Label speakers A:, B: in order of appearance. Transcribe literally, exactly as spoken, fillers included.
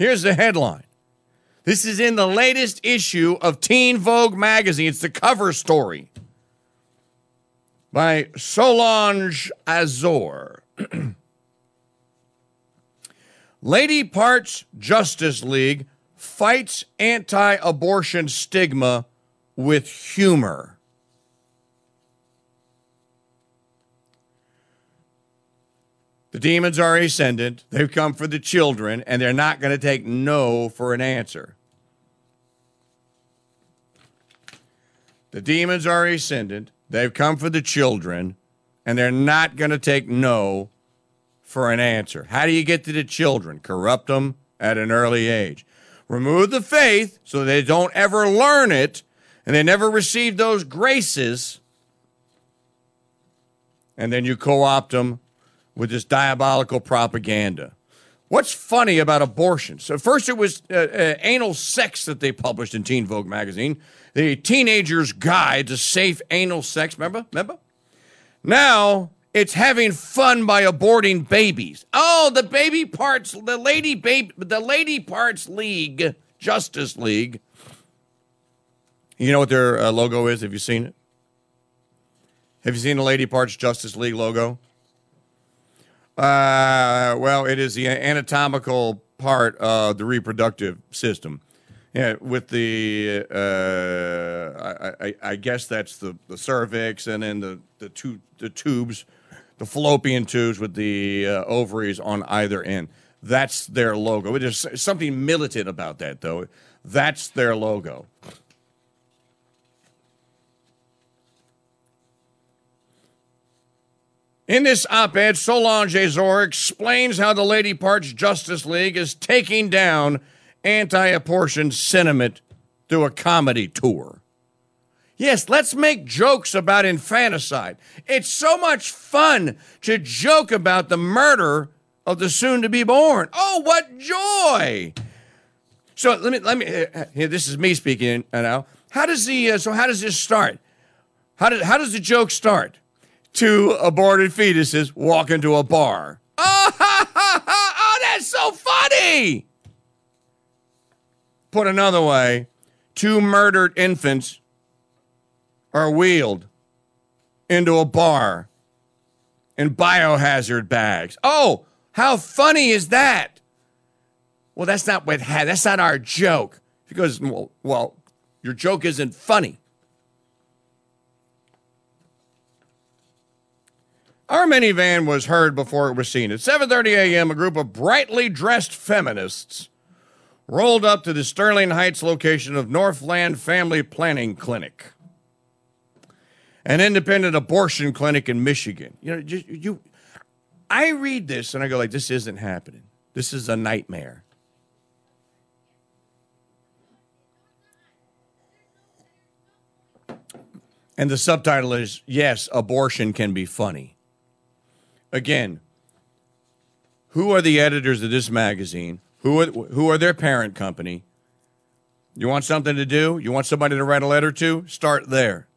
A: Here's the headline. This is in the latest issue of Teen Vogue magazine. It's the cover story by Solange Azor. Lady Parts Justice League fights anti-abortion stigma with humor. The demons are ascendant. They've come for the children, and they're not going to take no for an answer. The demons are ascendant. They've come for the children, and they're not going to take no for an answer. How do you get to the children? Corrupt them at an early age. Remove the faith so they don't ever learn it, and they never receive those graces, and then you co-opt them with this diabolical propaganda. What's funny about abortion? So first it was uh, uh, anal sex that they published in Teen Vogue magazine, the Teenager's Guide to Safe Anal Sex. Remember? Remember? Now it's having fun by aborting babies. Oh, the baby parts, the lady baby, the Lady Parts League, Justice League. You know what their uh, logo is? Have you seen it? Have you seen the Lady Parts Justice League logo? Uh, well, it is the anatomical part of the reproductive system. Yeah, with the, uh, I, I, I guess that's the, the cervix, and then the the, two, the tubes, the fallopian tubes with the uh, ovaries on either end. That's their logo. There's something militant about that, though. That's their logo. In this op-ed, Solange Azor explains how the Lady Parts Justice League is taking down anti-abortion sentiment through a comedy tour. Yes, let's make jokes about infanticide. It's so much fun to joke about the murder of the soon-to-be born. Oh, what joy! So let me let me. Uh, here, this is me speaking now. How does the uh, so how does this start? How does how does the joke start? Two aborted fetuses walk into a bar. Oh, ha, ha, ha, oh, that's so funny! Put another way, two murdered infants are wheeled into a bar in biohazard bags. Oh, how funny is that? Well, that's not what ha- that's not our joke. Because, well, well, your joke isn't funny. Our minivan was heard before it was seen. At seven thirty a.m., a group of brightly dressed feminists rolled up to the Sterling Heights location of Northland Family Planning Clinic, an independent abortion clinic in Michigan. You know, just, you, I read this and I go like, this isn't happening. This is a nightmare. And the subtitle is, yes, abortion can be funny. Again, who are the editors of this magazine? Who are, who are their parent company? You want something to do? You want somebody to write a letter to? Start there.